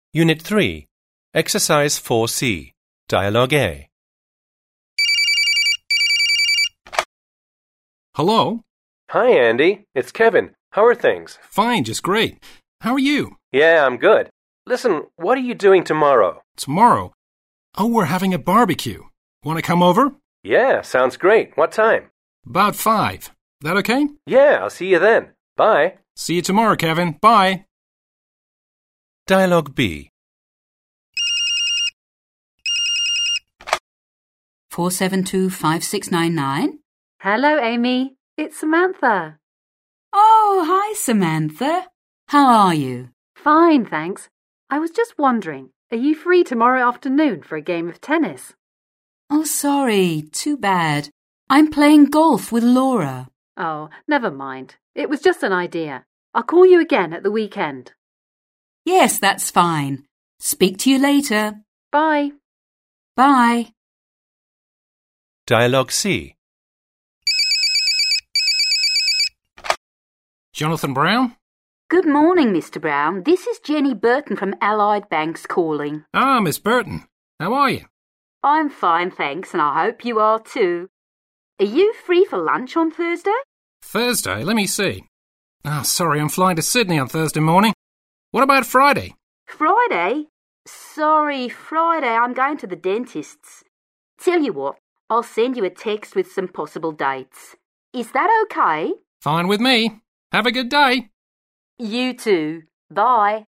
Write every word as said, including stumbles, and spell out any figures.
Unit three, Exercise four C, Dialogue A. Hello? Hi, Andy. It's Kevin. How are things? Fine, just great. How are you? Yeah, I'm good. Listen, what are you doing tomorrow? Tomorrow? Oh, we're having a barbecue. Want to come over? Yeah, sounds great. What time? About five. That okay? Yeah, I'll see you then. Bye. See you tomorrow, Kevin. Bye. Dialogue B. four seven two five six nine nine. Hello, Amy. It's Samantha. Oh, hi, Samantha. How are you? Fine, thanks. I was just wondering, are you free tomorrow afternoon for a game of tennis? Oh, sorry. Too bad. I'm playing golf with Laura. Oh, never mind. It was just an idea. I'll call you again at the weekend. Yes, that's fine. Speak to you later. Bye. Bye. Dialogue C. Jonathan Brown? Good morning, Mister Brown. This is Jenny Burton from Allied Banks calling. Ah, Miss Burton. How are you? I'm fine, thanks, and I hope you are too. Are you free for lunch on Thursday? Thursday? Let me see. Ah, sorry, I'm flying to Sydney on Thursday morning. What about Friday? Friday? Sorry, Friday I'm going to the dentist's. Tell you what, I'll send you a text with some possible dates. Is that okay? Fine with me. Have a good day. You too. Bye.